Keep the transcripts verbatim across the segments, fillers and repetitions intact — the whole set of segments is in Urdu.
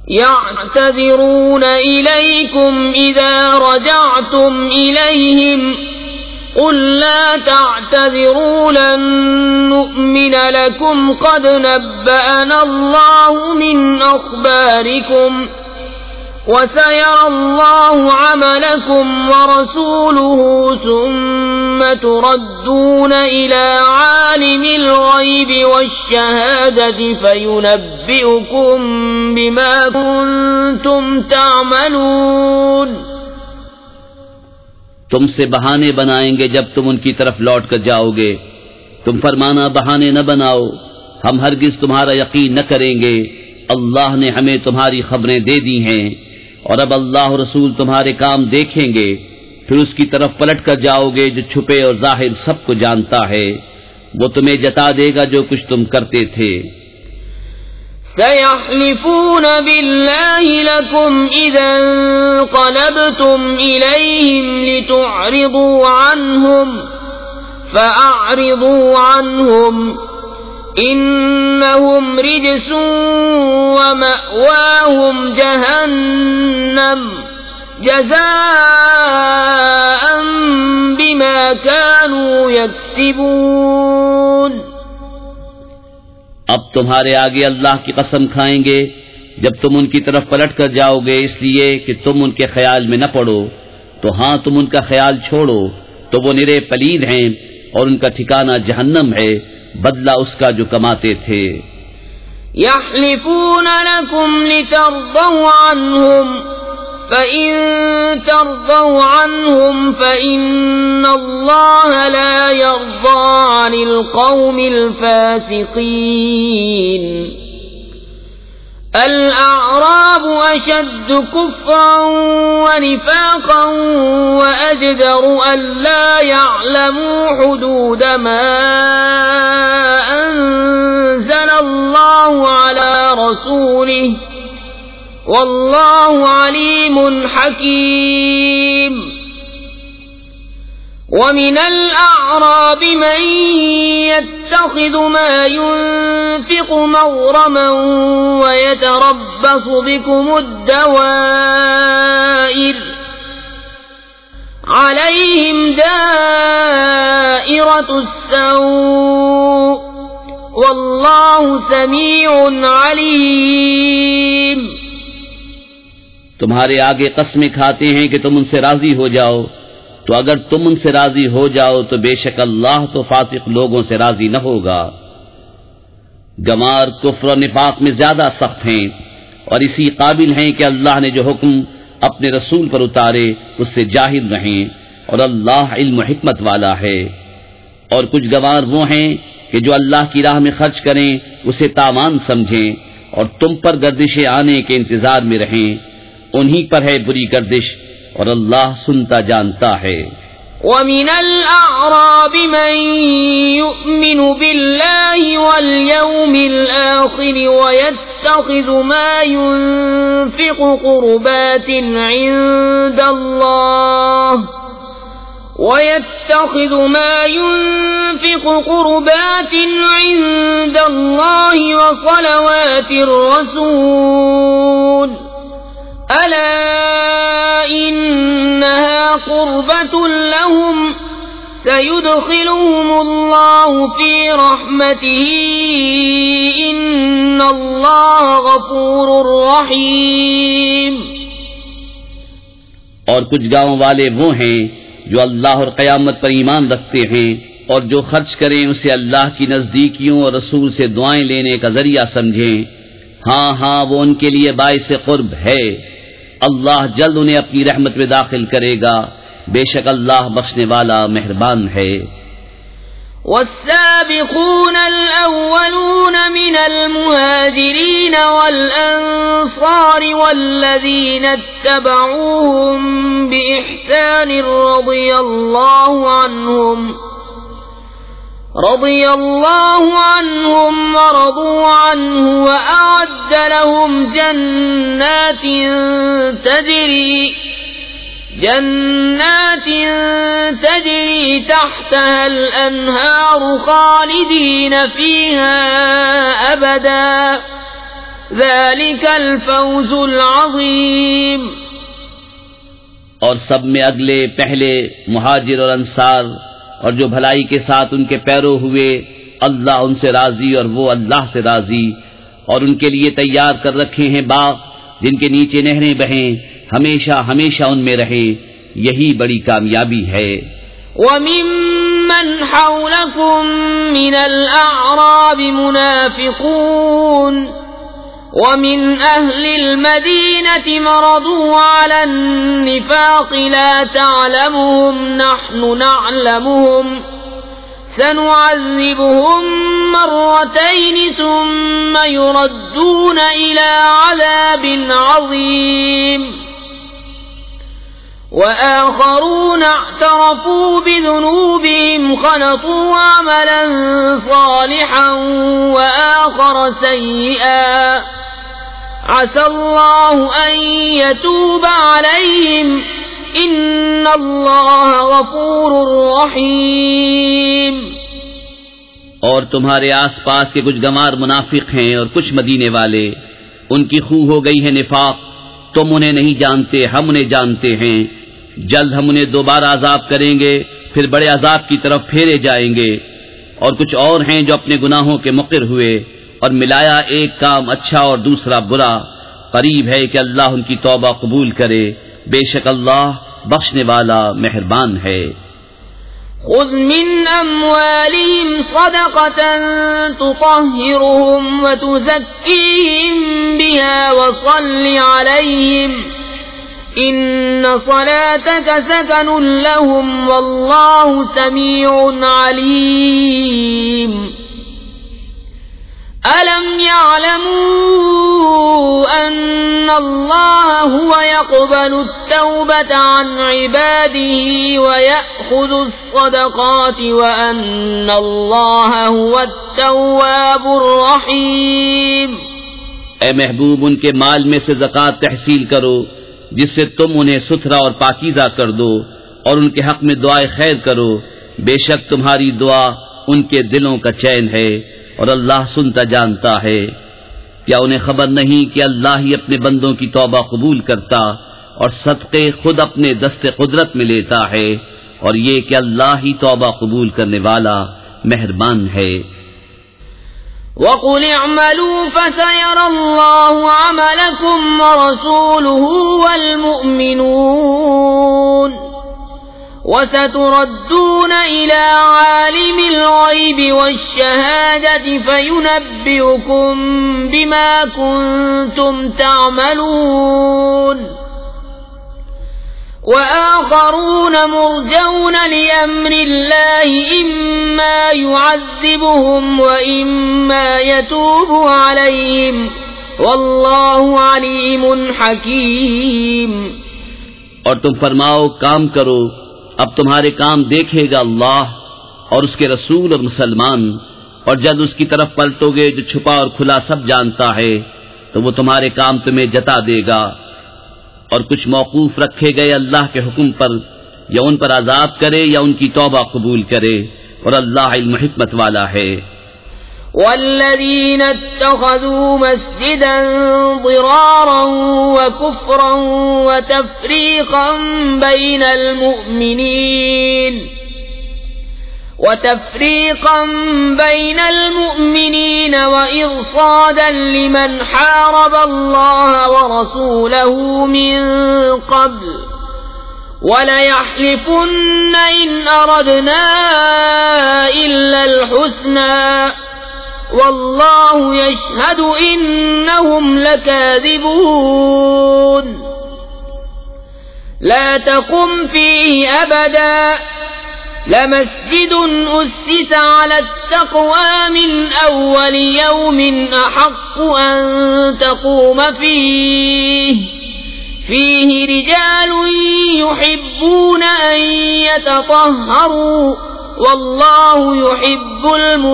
يعتذرون إليكم إذا رجعتم إليهم قل لا تعتذروا لن نؤمن لكم قد نبأنا الله من أخباركم وسيرى الله عملكم ورسوله ثم تردون إلى عالم الغيب والشهادة فينبئكم بما كنتم تعملون. تم سے بہانے بنائیں گے جب تم ان کی طرف لوٹ کر جاؤ گے. تم فرمانا بہانے نہ بناؤ، ہم ہرگز تمہارا یقین نہ کریں گے. اللہ نے ہمیں تمہاری خبریں دے دی ہیں، اور اب اللہ رسول تمہارے کام دیکھیں گے، پھر اس کی طرف پلٹ کر جاؤ گے جو چھپے اور ظاہر سب کو جانتا ہے. وہ تمہیں جتا دے گا جو کچھ تم کرتے تھے. سيحلفون بالله لكم إذا انقلبتم إليهم لتعرضوا عنهم فأعرضوا عنهم إنهم رجس ومأواهم جهنم جزاء بما كانوا يكسبون. اب تمہارے آگے اللہ کی قسم کھائیں گے جب تم ان کی طرف پلٹ کر جاؤ گے، اس لیے کہ تم ان کے خیال میں نہ پڑو. تو ہاں تم ان کا خیال چھوڑو، تو وہ نرے پلید ہیں اور ان کا ٹھکانہ جہنم ہے، بدلہ اس کا جو کماتے تھے. يحلفون لكم لترضوا عنهم فإن ترضوا عنهم فإن الله لا يرضى عن القوم الفاسقين. الأعراب أشد كفرا ونفاقا وأجدر ألا يعلموا حدود ما أنزل الله على رسوله والله عليم حكيم. ومن الأعراب من يتخذ ما ينفق مغرما ويتربص بكم الدوائر عليهم دائرة السوء والله سميع عليم. تمہارے آگے قسمیں کھاتے ہیں کہ تم ان سے راضی ہو جاؤ، تو اگر تم ان سے راضی ہو جاؤ تو بے شک اللہ تو فاسق لوگوں سے راضی نہ ہوگا. گمار کفر و نفاق میں زیادہ سخت ہیں اور اسی قابل ہیں کہ اللہ نے جو حکم اپنے رسول پر اتارے اس سے جاہل رہیں، اور اللہ علم و حکمت والا ہے. اور کچھ گوار وہ ہیں کہ جو اللہ کی راہ میں خرچ کریں اسے تاوان سمجھیں اور تم پر گردشیں آنے کے انتظار میں رہیں. انہی پر ہے بری گردش اور اللہ سنتا جانتا ہے. وَمِنَ الْأَعْرَابِ مَن يُؤْمِنُ بِاللَّهِ وَالْيَوْمِ الْآخِرِ وَيَتَّخِذُ مَا يُنفِقُ قُرُبَاتٍ عِندَ اللَّهِ وَيَتَّخِذُ مَا يُنفِقُ قُرُبَاتٍ عِندَ اللَّهِ وَصَلَوَاتِ الرَّسُولِ أَلَا إِنَّهَا قُرْبَةٌ لَهُمْ سَيُدْخِلُهُمُ اللَّهُ فِي رَحْمَتِهِ إِنَّ اللَّهَ غَفُورٌ رَحِيمٌ. اور کچھ گاؤں والے وہ ہیں جو اللہ اور قیامت پر ایمان رکھتے ہیں اور جو خرچ کریں اسے اللہ کی نزدیکیوں اور رسول سے دعائیں لینے کا ذریعہ سمجھیں. ہاں ہاں وہ ان کے لیے باعث قرب ہے. اللہ جلد انہیں اپنی رحمت میں داخل کرے گا، بے شک اللہ بخشنے والا مہربان ہے. والسابقون الأولون من المهاجرين والأنصار والذين اتبعوهم بإحسان رضي الله عنهم رضي الله عنهم ورضوا عنه وأعد لهم جنات تجري جنات تجري تحتها الأنهار خالدين فيها أبدا ذلك الفوز العظیم۔ اور سب میں اگلے پہلے مہاجر اور انصار اور جو بھلائی کے ساتھ ان کے پیرو ہوئے، اللہ ان سے راضی اور وہ اللہ سے راضی، اور ان کے لیے تیار کر رکھے ہیں باغ جن کے نیچے نہریں بہیں، ہمیشہ ہمیشہ ان میں رہیں، یہی بڑی کامیابی ہے۔ وَمِمَّنْ حَوْلَكُمْ مِنَ الْأَعْرَابِ مُنَافِقُونَ وَمِنْ أَهْلِ الْمَدِينَةِ مَرَضُوا عَلَى النِّفَاقِ لَا تَعْلَمُهُمْ نَحْنُ نَعْلَمُهُمْ سَنُعَذِّبُهُمْ مَرَّتَيْنِ ثُمَّ يُرَدُّونَ إِلَى عَذَابٍ عَظِيمٍ وَآخَرُونَ اعْتَرَفُوا بِذُنُوبِهِمْ خَلَطُوا عَمَلًا صَالِحًا وَآخَرَ سَيِّئًا عَسَى اللَّهُ أَن يَتُوبَ عَلَيْهِمْ إِنَّ اللَّهَ غَفُورٌ رَّحِيمٌ۔ اور تمہارے آس پاس کے کچھ گنوار منافق ہیں اور کچھ مدینے والے، ان کی خو ہو گئی ہے نفاق، تم انہیں نہیں جانتے، ہم انہیں جانتے ہیں، جلد ہم انہیں دوبارہ عذاب کریں گے، پھر بڑے عذاب کی طرف پھیرے جائیں گے۔ اور کچھ اور ہیں جو اپنے گناہوں کے مقر ہوئے اور ملایا ایک کام اچھا اور دوسرا برا، قریب ہے کہ اللہ ان کی توبہ قبول کرے، بے شک اللہ بخشنے والا مہربان ہے۔ خذ من أموالهم صدقة تطهرهم وتزكيهم بها وصل عليهم إن صلاتك سكن لهم والله سميع عليم۔ أَلَمْ يَعْلَمُوا أَنَّ اللَّهَ هُوَ يَقْبَلُ التَّوْبَةَ عَنْ عِبَادِهِ وَيَأْخُذُ الصَّدَقَاتِ وَأَنَّ اللَّهَ هُوَ التَّوَّابُ الرَّحِيمُ۔ اے محبوب، ان کے مال میں سے زکوٰۃ تحصیل کرو جس سے تم انہیں ستھرا اور پاکیزہ کر دو، اور ان کے حق میں دعائے خیر کرو، بے شک تمہاری دعا ان کے دلوں کا چین ہے اور اللہ سنتا جانتا ہے۔ کیا انہیں خبر نہیں کہ اللہ ہی اپنے بندوں کی توبہ قبول کرتا اور صدقے خود اپنے دست قدرت میں لیتا ہے، اور یہ کہ اللہ ہی توبہ قبول کرنے والا مہربان ہے۔ وَقُلِ اعْمَلُوا فَسَيَرَى اللَّهُ عَمَلَكُمْ وَرَسُولُهُ وَالْمُؤْمِنُونَ وَسَتُرَدُّونَ إِلَى عَالِمِ الْغَيْبِ وَالشَّهَادَةِ فَيُنَبِّئُكُم بِمَا كُنتُمْ تَعْمَلُونَ وَآخَرُونَ مُرْجَوْنَ لِأَمْرِ اللَّهِ إِمَّا يُعَذِّبُهُمْ وَإِمَّا يَتُوبُ عَلَيْهِمْ وَاللَّهُ عَلِيمٌ حَكِيمٌ۔ اور تم فرماؤ کام کرو، اب تمہارے کام دیکھے گا اللہ اور اس کے رسول اور مسلمان، اور جب اس کی طرف پلٹو گے جو چھپا اور کھلا سب جانتا ہے تو وہ تمہارے کام تمہیں جتا دے گا۔ اور کچھ موقوف رکھے گئے اللہ کے حکم پر، یا ان پر عذاب کرے یا ان کی توبہ قبول کرے، اور اللہ علم حکمت والا ہے۔ والذين اتخذوا مسجدا ضرارا وكفرا وتفريقا بين المؤمنين وتفريقا بين المؤمنين وإرصادا لمن حارب الله ورسوله من قبل وَلَيَحْلِفُنَّ إِنْ أَرَدْنَا إِلَّا الْحُسْنَى وَاللَّهُ يَشْهَدُ إِنَّهُمْ لَكَاذِبُونَ لَا تَقُمْ فِيهِ أَبَدًا لَمَسْجِدٌ أُسِّسَ عَلَى التَّقْوَى مِنْ أَوَّلِ يَوْمٍ أَحَقُّ أَن تَقُومَ فِيهِ فِيهِ رِجَالٌ يُحِبُّونَ أَن يَتَطَهَّرُوا وَاللَّهُ يُحِبُّ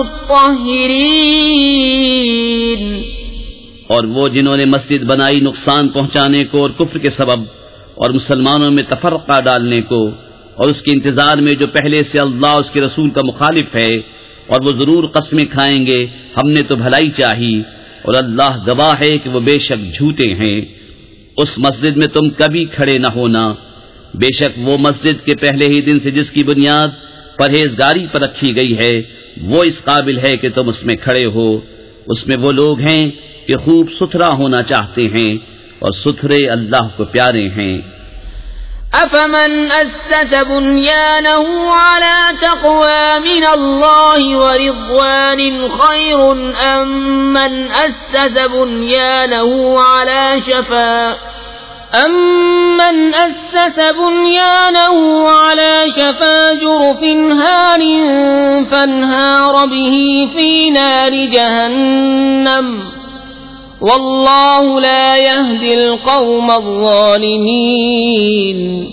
الْمُطَّهِّرِينَ۔ اور وہ جنہوں نے مسجد بنائی نقصان پہنچانے کو اور کفر کے سبب اور مسلمانوں میں تفرقہ ڈالنے کو، اور اس کے انتظار میں جو پہلے سے اللہ اس کے رسول کا مخالف ہے، اور وہ ضرور قسمیں کھائیں گے ہم نے تو بھلائی چاہی، اور اللہ گواہ ہے کہ وہ بے شک جھوٹے ہیں۔ اس مسجد میں تم کبھی کھڑے نہ ہونا، بے شک وہ مسجد کے پہلے ہی دن سے جس کی بنیاد پرہیزگاری پر رکھی گئی ہے وہ اس قابل ہے کہ تم اس میں کھڑے ہو۔ اس میں وہ لوگ ہیں کہ خوب ستھرا ہونا چاہتے ہیں اور ستھرے اللہ کو پیارے ہیں۔ أفمن أسس بنيانه على تقوى من الله ورضوان خير أم من أسس بنيانه على شفا أمن أسس بنيانه على شفا جرف هار فانهار به في نار جهنم والله لا يهدي القوم الظالمين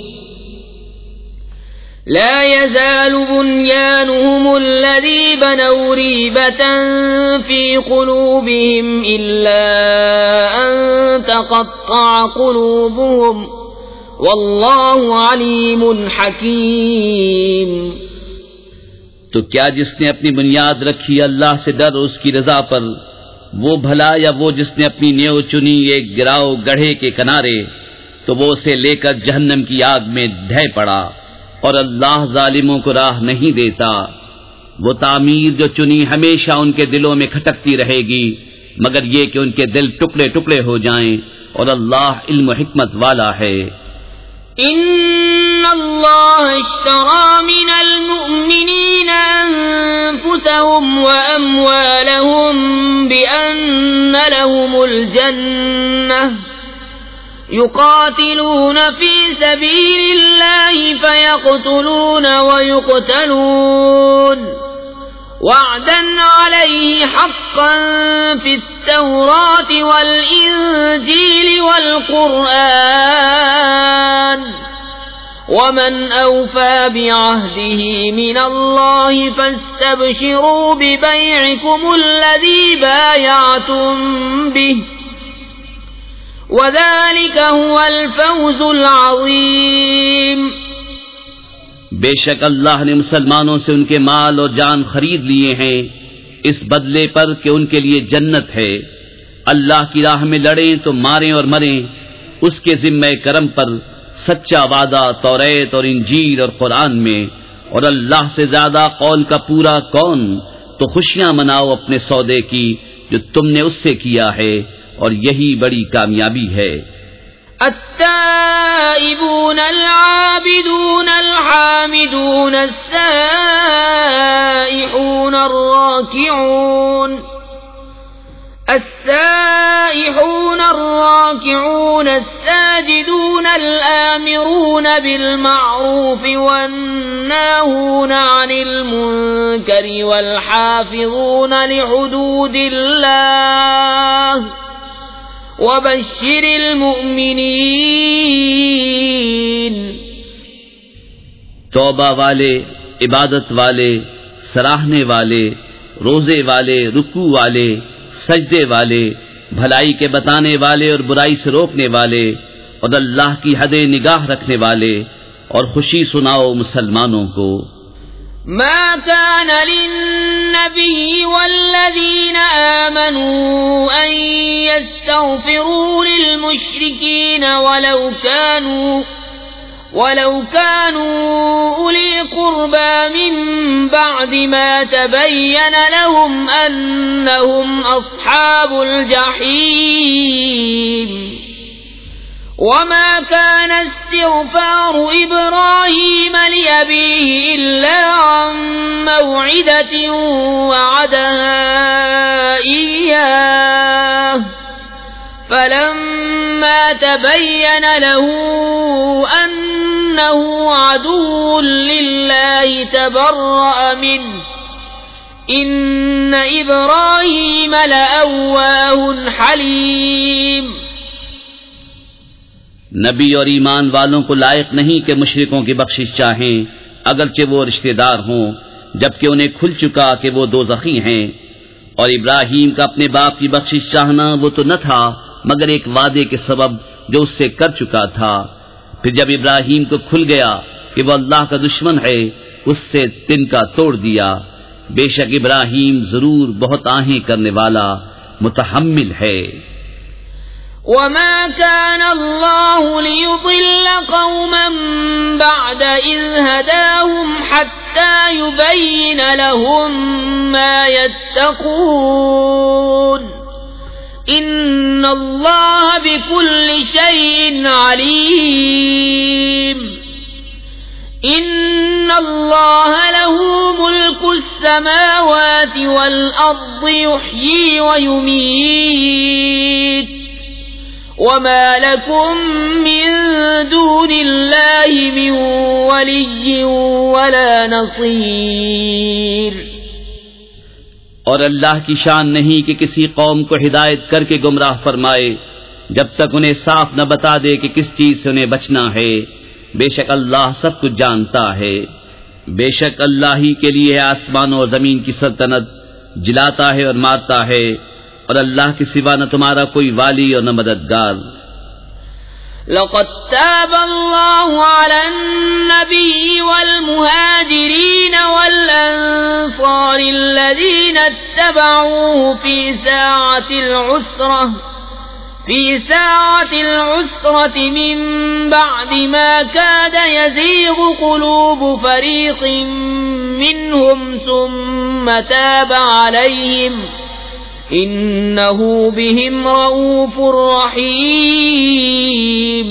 لا يزال بنيانهم الذي بنوا ريبة في قلوبهم إلا أن تقطع قلوبهم والله عليم حكيم۔ تو کیا جس نے اپنی بنیاد رکھی اللہ سے ڈر اس کی رضا پر، وہ بھلا یا وہ جس نے اپنی نیو چنی ایک گراؤ گڑھے کے کنارے، تو وہ اسے لے کر جہنم کی آگ میں ڈھہ پڑا، اور اللہ ظالموں کو راہ نہیں دیتا۔ وہ تعمیر جو چنی ہمیشہ ان کے دلوں میں کھٹکتی رہے گی مگر یہ کہ ان کے دل ٹکڑے ٹکڑے ہو جائیں، اور اللہ علم و حکمت والا ہے۔ ان اللہ اشترى من المؤمنین انفسهم واموالهم بان لهم الجنة يقاتلون في سبيل الله فيقتلون ويقتلون وعدا عليه حقا في التوراة والإنجيل والقرآن ومن أوفى بعهده من الله فاستبشروا ببيعكم الذي بايعتم به وذلك هو الفوز العظيم۔ بے شک اللہ نے مسلمانوں سے ان کے مال اور جان خرید لیے ہیں اس بدلے پر کہ ان کے لیے جنت ہے۔ اللہ کی راہ میں لڑیں تو ماریں اور مریں، اس کے ذمہ کرم پر سچا وعدہ توریت اور انجیل اور قرآن میں، اور اللہ سے زیادہ قول کا پورا کون؟ تو خوشیاں مناؤ اپنے سودے کی جو تم نے اس سے کیا ہے، اور یہی بڑی کامیابی ہے۔ التائبون العابدون الحامدون السائحون الراكعون السائحون الراكعون الساجدون الآمرون بالمعروف والناهون عن المنكر والحافظون لحدود الله وبشر المؤمنین۔ توبہ والے، عبادت والے، سراہنے والے، روزے والے، رکوع والے، سجدے والے، بھلائی کے بتانے والے اور برائی سے روکنے والے، اور اللہ کی حد نگاہ رکھنے والے، اور خوشی سناؤ مسلمانوں کو۔ ما كان للنبي والذين آمنوا أن يستغفروا للمشركين ولو كانوا ولو كانوا أولي قربى من بعد ما تبين لهم أنهم أصحاب الجحيم وما كان استغفار إبراهيم لأبيه إلا عن موعدة وعدها إياه فلما تبين له أنه عدو لله تبرأ منه إن إبراهيم لأواه حليم۔ نبی اور ایمان والوں کو لائق نہیں کہ مشرکوں کی بخشش چاہیں اگرچہ وہ رشتہ دار ہوں، جبکہ انہیں کھل چکا کہ وہ دوزخی ہیں۔ اور ابراہیم کا اپنے باپ کی بخشش چاہنا وہ تو نہ تھا مگر ایک وعدے کے سبب جو اس سے کر چکا تھا۔ پھر جب ابراہیم کو کھل گیا کہ وہ اللہ کا دشمن ہے، اس سے تن کا توڑ دیا۔ بے شک ابراہیم ضرور بہت آہیں کرنے والا متحمل ہے۔ وما كان الله ليضل قوما بعد إذ هداهم حتى يبين لهم ما يتقون إن الله بكل شيء عليم إن الله له ملك السماوات والأرض يحيي ويميت وما لكم من دون الله من ولي ولا نصير۔ اور اللہ کی شان نہیں کہ کسی قوم کو ہدایت کر کے گمراہ فرمائے جب تک انہیں صاف نہ بتا دے کہ کس چیز سے انہیں بچنا ہے۔ بے شک اللہ سب کچھ جانتا ہے۔ بے شک اللہ ہی کے لیے ہے آسمانوں اور زمین کی سلطنت، جلاتا ہے اور مارتا ہے، اور اللہ کے سوا نہ تمہارا کوئی والی اور نہ مددگار۔ لقد تاب الله على النبي والمهاجرين والأنصار الذين اتبعوه في ساعة العسرة في ساعة العسرة من بعد ما كاد يزيغ قلوب فريق منهم ثم تاب عليهم إنه بهم رؤوف رحيم۔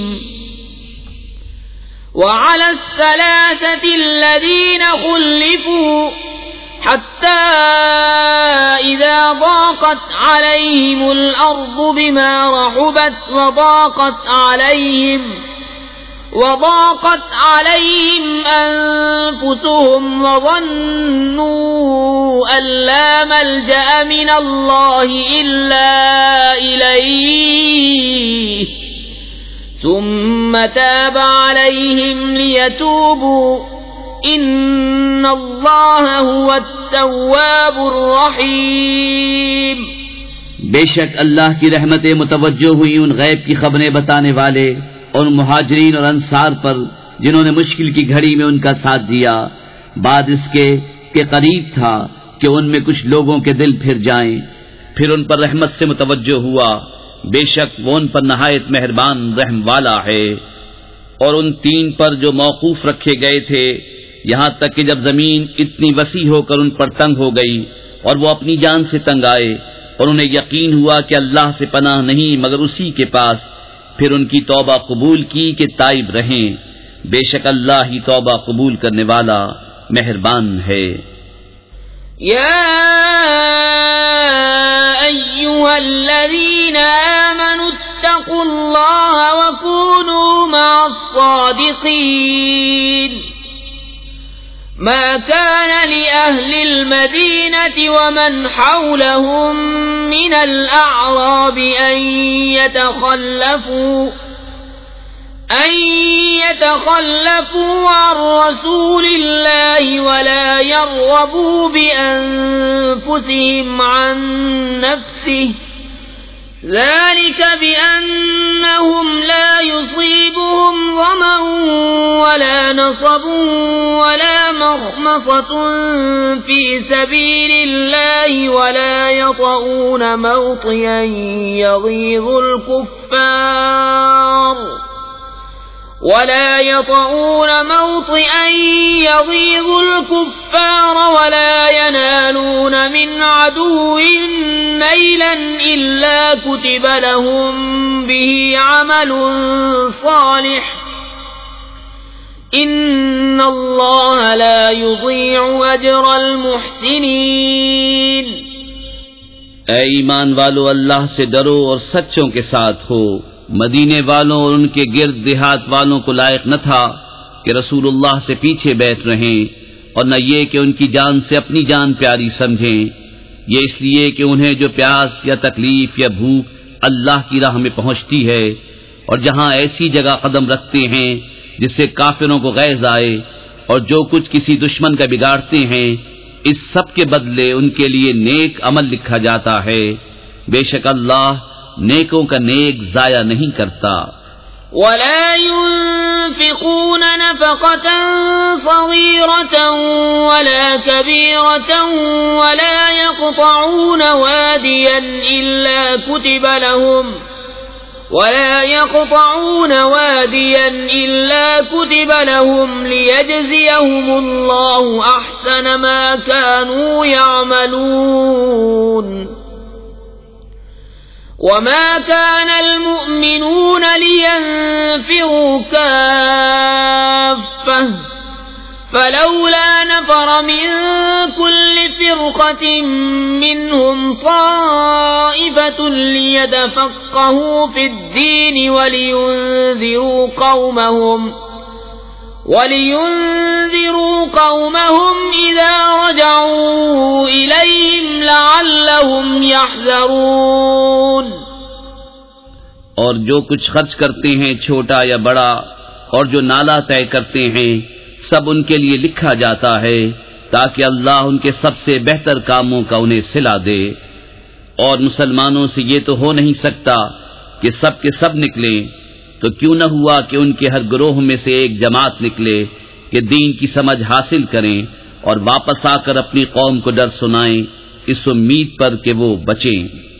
وعلى الثلاثة الذين خلفوا حتى إذا ضاقت عليهم الأرض بما رحبت وضاقت عليهم وضاقت عليهم أنفسهم وظنوا أن لا ملجأ من الله إلا إليه ثم تاب عليهم ليتوبوا إن الله هو التواب الرحيم۔ بے شک اللہ کی رحمتیں متوجہ ہوئی ان غیب کی خبریں بتانے والے اور مہاجرین اور انصار پر جنہوں نے مشکل کی گھڑی میں ان کا ساتھ دیا، بعد اس کے کہ قریب تھا کہ ان میں کچھ لوگوں کے دل پھر جائیں، پھر ان پر رحمت سے متوجہ ہوا، بے شک وہ ان پر نہایت مہربان رحم والا ہے۔ اور ان تین پر جو موقوف رکھے گئے تھے، یہاں تک کہ جب زمین اتنی وسیع ہو کر ان پر تنگ ہو گئی اور وہ اپنی جان سے تنگ آئے اور انہیں یقین ہوا کہ اللہ سے پناہ نہیں مگر اسی کے پاس، پھر ان کی توبہ قبول کی کہ تائب رہیں، بے شک اللہ ہی توبہ قبول کرنے والا مہربان ہے۔ یا ایھا الذین آمنوا اتقوا اللہ وکونوا مع الصادقین۔ ما كان لأهل المدينة ومن حولهم من الأعراب أن يتخلفوا أن يتخلفوا عن رسول الله ولا يرغبوا بأنفسهم عن نفسه ذلك بأنهم لا يصيبهم ظمأ ولا نصب ولا مخمصة في سبيل الله ولا يطؤون موطئا يغيظ الكفار ولا يطؤون موطئا يغيظ الكفار ولا ينالون من عدو نيلا إلا كتب لهم به عمل صالح إن الله لا يضيع أجر المحسنين۔ اے ایمان والو، اللہ سے ڈرو اور سچوں کے ساتھ ہو۔ مدینے والوں اور ان کے گرد دیہات والوں کو لائق نہ تھا کہ رسول اللہ سے پیچھے بیٹھ رہیں، اور نہ یہ کہ ان کی جان سے اپنی جان پیاری سمجھیں، یہ اس لیے کہ انہیں جو پیاس یا تکلیف یا بھوک اللہ کی راہ میں پہنچتی ہے، اور جہاں ایسی جگہ قدم رکھتے ہیں جس سے کافروں کو غیظ آئے، اور جو کچھ کسی دشمن کا بگاڑتے ہیں، اس سب کے بدلے ان کے لیے نیک عمل لکھا جاتا ہے۔ بے شک اللہ نیکوں کا نیک ضائع نہیں کرتا۔ ولا ينفقون نفقة صغيرة ولا كبيرة ولا يقطعون واديا إلا كتب لهم ولا يقطعون واديا إلا كتب لهم ليجزيهم الله أحسن ما كانوا يعملون وما كان المؤمنون لينفروا كافة فلولا نفر من كل فرقة منهم طائفة ليتفقهوا في الدين ولينذروا قومهم ولينذروا قومهم إذا رجعوا إليهم لعلهم يحذرون. اور جو کچھ خرچ کرتے ہیں چھوٹا یا بڑا اور جو نالا طے کرتے ہیں سب ان کے لیے لکھا جاتا ہے تاکہ اللہ ان کے سب سے بہتر کاموں کا انہیں صلہ دے. اور مسلمانوں سے یہ تو ہو نہیں سکتا کہ سب کے سب نکلیں، تو کیوں نہ ہوا کہ ان کے ہر گروہ میں سے ایک جماعت نکلے کہ دین کی سمجھ حاصل کریں اور واپس آ کر اپنی قوم کو ڈر سنائیں اس امید پر کہ وہ بچیں.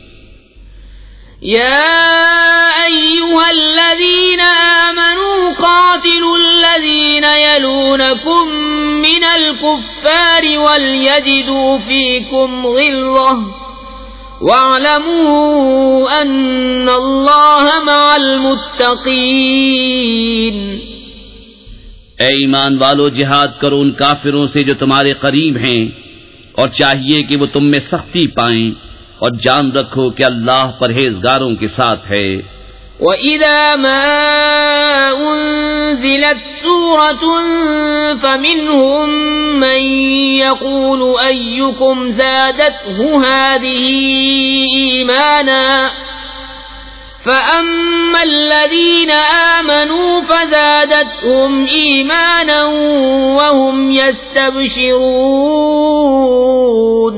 یا ایھا الذین آمنوا قاتلوا الذین یلونکم من الکفار وليجدوا فیکم غلظة وَاعْلَمُوا أَنَّ اللَّهَ مَعَ الْمُتَّقِينَ. اے ایمان والو، جہاد کرو ان کافروں سے جو تمہارے قریب ہیں، اور چاہیے کہ وہ تم میں سختی پائیں، اور جان رکھو کہ اللہ پرہیزگاروں کے ساتھ ہے. وَإِذَا مَا أُنزِلَتْ سُورَةٌ فَمِنْهُمْ مَنْ يَقُولُ أَيُّكُمْ زَادَتْهُ هَذِهِ إِيمَانًا فَأَمَّا الَّذِينَ آمَنُوا فَزَادَتْهُمْ إِيمَانًا وَهُمْ يَسْتَبْشِرُونَ.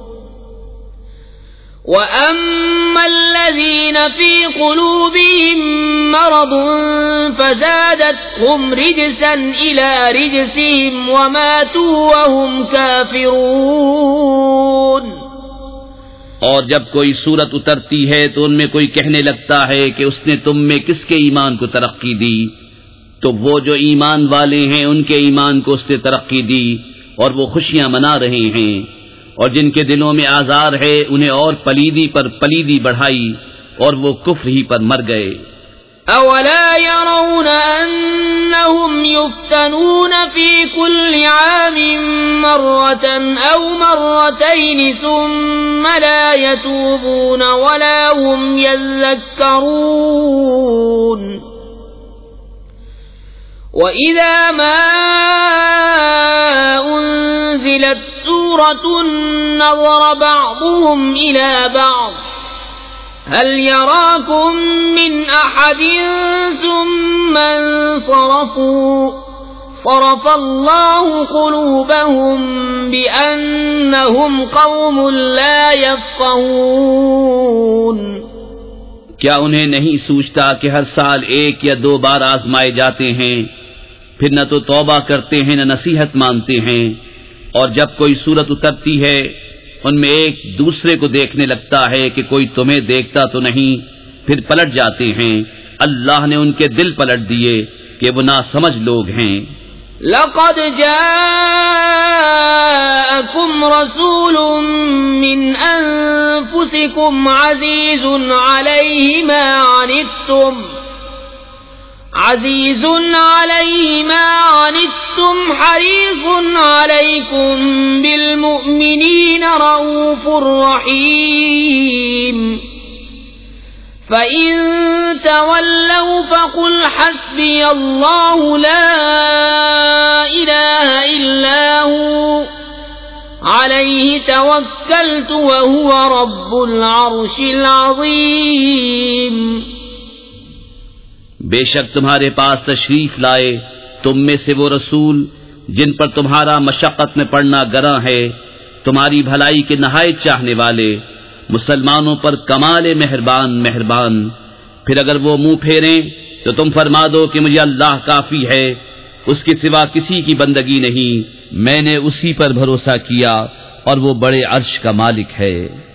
وَأَمَّا الَّذِينَ فِي قُلُوبِهِم مَّرَضٌ فَزَادَتْهُمْ رِجْسًا إِلَى رِجْسِهِمْ وَمَاتُوا وَهُمْ كَافِرُونَ. اور جب کوئی صورت اترتی ہے تو ان میں کوئی کہنے لگتا ہے کہ اس نے تم میں کس کے ایمان کو ترقی دی، تو وہ جو ایمان والے ہیں ان کے ایمان کو اس نے ترقی دی اور وہ خوشیاں منا رہے ہیں، اور جن کے دلوں میں آزار ہے انہیں اور پلیدی پر پلیدی بڑھائی اور وہ کفر ہی پر مر گئے. اولا يرون انهم يفتنون في كل عام مرة او مرتين ثم لا يتوبون ولا هم يذكرون. وَإِذَا مَا أُنزِلَتْ سُورَةٌ نَظَرَ بَعْضُهُمْ إِلَى بَعْضٍ هَلْ يَرَاكُمْ مِنْ أَحَدٍ ثُمَّ انصَرَفُوا صَرَفَ اللَّهُ قُلُوبَهُمْ بِأَنَّهُمْ قَوْمٌ لَا يَفْقَهُونَ. کیا انہیں نہیں سوچتا کہ ہر سال ایک یا دو بار آزمائے جاتے ہیں، پھر نہ تو توبہ کرتے ہیں نہ نصیحت مانتے ہیں، اور جب کوئی صورت اترتی ہے ان میں ایک دوسرے کو دیکھنے لگتا ہے کہ کوئی تمہیں دیکھتا تو نہیں، پھر پلٹ جاتے ہیں. اللہ نے ان کے دل پلٹ دیے کہ وہ ناسمجھ لوگ ہیں. لقد جاءكم رسول من أنفسكم عزيز عليه ما عنتم عزيز عليه ما عنتم حريص عليكم بالمؤمنين رؤوف رحيم. فَإِن تَوَلَّوْا فَقُلْ حَسْبِيَ اللَّهُ لَا إِلَٰهَ إِلَّا هُوَ عَلَيْهِ تَوَكَّلْتُ وَهُوَ رَبُّ الْعَرْشِ الْعَظِيمِ. بے شک تمہارے پاس تشریف لائے تم میں سے وہ رسول جن پر تمہارا مشقت میں پڑنا گراں ہے، تمہاری بھلائی کے نہایت چاہنے والے، مسلمانوں پر کمال مہربان مہربان. پھر اگر وہ منہ پھیریں تو تم فرما دو کہ مجھے اللہ کافی ہے، اس کے سوا کسی کی بندگی نہیں، میں نے اسی پر بھروسہ کیا اور وہ بڑے عرش کا مالک ہے۔